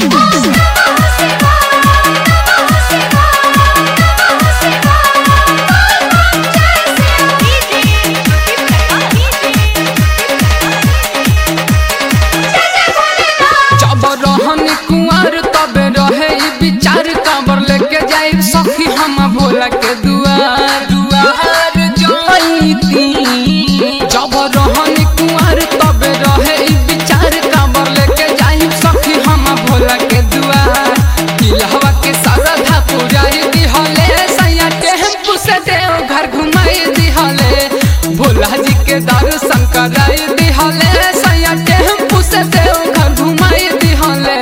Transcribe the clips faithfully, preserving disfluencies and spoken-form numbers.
सखी हम भोला के दुआर दुआर जाईती जब रहन कुंवर तब रहे विचार कांवर लेके जाई सखी हम भोला के दुआर दिलवा के सरधा पुराई दिहले सैया टेम्पू से देव घर घुमाई दिहले भोला जी के दर्शन कराई दिहले सैया टेम्पू से देव घर घुमाई दिहले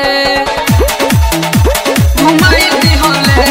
घुमाई दिहले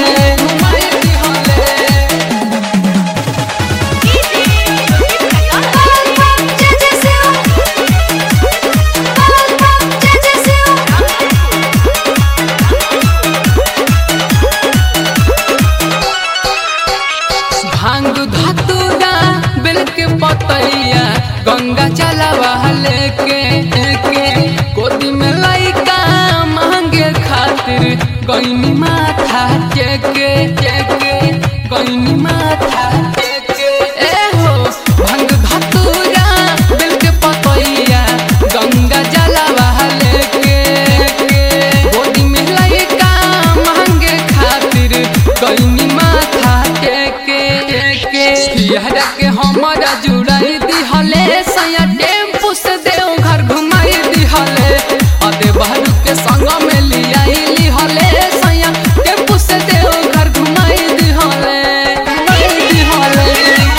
भांग धतूरा बेल के पतैया गंगा चलावा लेके के गोदी में लइका मांगे खातिर गईनी माथा चेके चेके गईनी माथा चेके ए हो भांग धतूरा बेल के पतैया गंगा चलावा लेके के गोदी में लइका मांगे खातिर गईनी माथा चेके पिहरा के हमारा जुड़ाई दिहले सैया टेम्पू से देव घर घुमाई दिहले अदे बहरू के संग में लियाई लिहले सैया टेम्पू से देव घर घुमाई दिहले घुमाई दिहले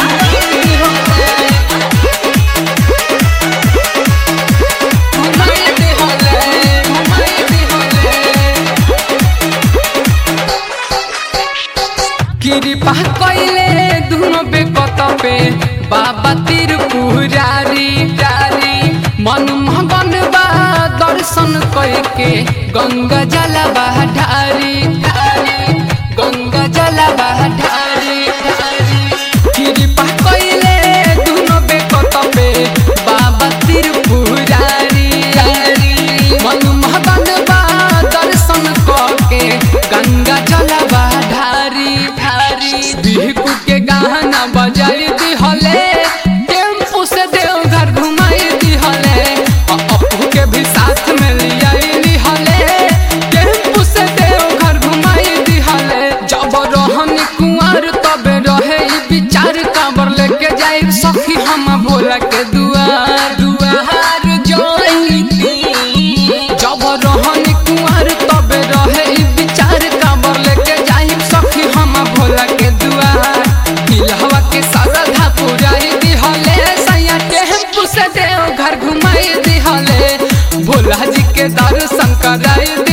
घुमाई दिहले घुमाई दिहले कृपा कइले दुनो बेकत पे बाबा त्रिपुरारी जारी मन मगन बा दर्शन करके गंगा जलवा ढारी ढारी गंगा जलवा ढारी ढारी कृपा कइले दुनो बेकत पे बाबा त्रिपुरारी मन मगन बा दर्शन करके गंगा जलवा ढारी ढारी बिहकू के गाना बजाई दिहले टेम्पू से देव घर घुमाई दिहले अपू के भी साथ में लियाई लिहले टेम्पू से देव घर घुमाई दिहले जब रहन कुंवर तब रहे विचार कांवर लेके जाई सखी हम भोला के दुआर दुआर जाईती जब रहन कुंवर तब रहे विचार कांवर लेके जाई सखी हम भोला के दुआर दिलवा के सरधा पुराई दिहले सैया टेम्पू से देव घर घुमाई दिहले भोला जी के दर्शन कराई